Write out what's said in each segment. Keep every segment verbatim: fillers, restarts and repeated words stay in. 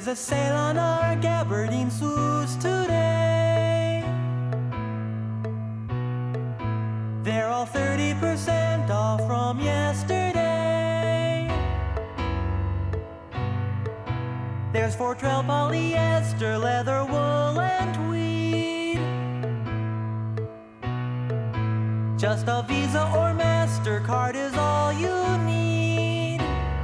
There's a sale on our gabardine suits today. They're all thirty percent off from yesterday. There's Fortrell polyester, leather, wool, and tweed. Just a Visa or MasterCard is all you need.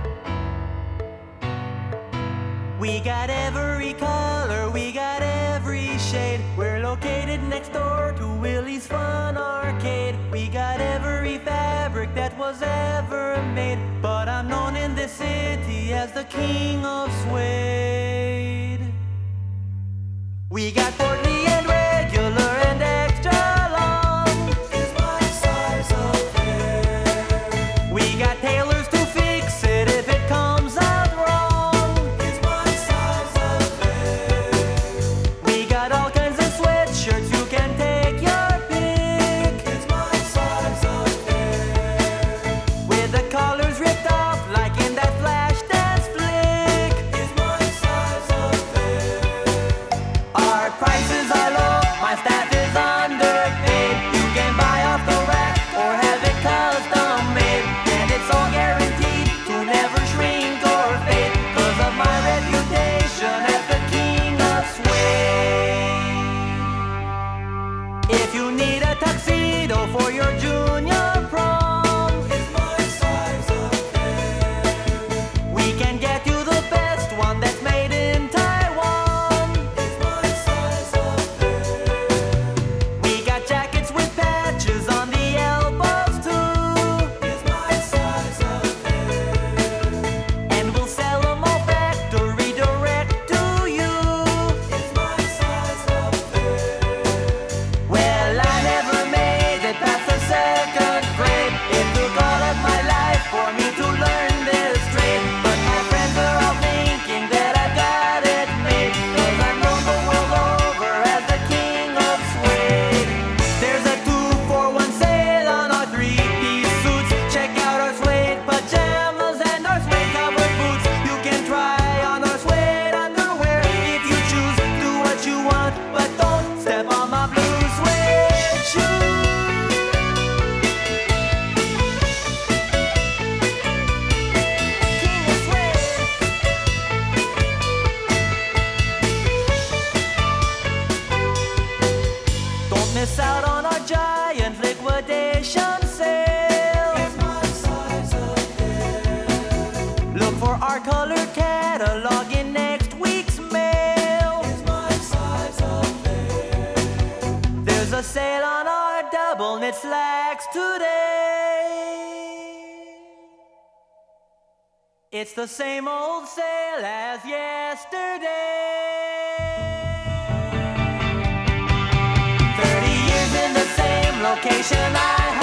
We got every color, we got every shade. We're located next door to Willie's Fun Arcade. We got every fabric that was ever made, but I'm known in this city as the king of suede. We got portly and regular and extra long is my size of hair. We got tailors to fix it if it comes out wrong is my size of hair. We got all kinds of sweatshirts, you can take your pick is my size of hair. With the collars ripped off like in that flash dance flick is my size of hair. Our prices are low, my staff is underpaid. You can buy off the rack or have it custom made, and it's all guaranteed to never shrink or fade, cause of my reputation as the king of suede. If you need a tuxedo for your junior prom is my size of hair. We can get you the best one that's made in Taiwan is my size of hair. We got jackets with patches on the elbows too is my size of hair. And we'll sell them all factory direct to you is my size of hair. Well, I never made it past the second grade. It took all of my life for me to learn this trade, but my friends are all thinking that I got it made, cause I'm known the world over as the king of suede. There's a two for one sale on our three-piece suits. Check out our suede pajamas and our suede covered boots. You can try on our suede underwear if you choose. Do what you want, but don't step on my blue suede shoes. King of suede. Don't miss out on our giant liquidation sale. It's my size of hair. Look for our color catalog in next week's mail. It's my size of hair. There's a sale on our double knit slacks today. It's the same old sale as yesterday. Thirty years in the same location I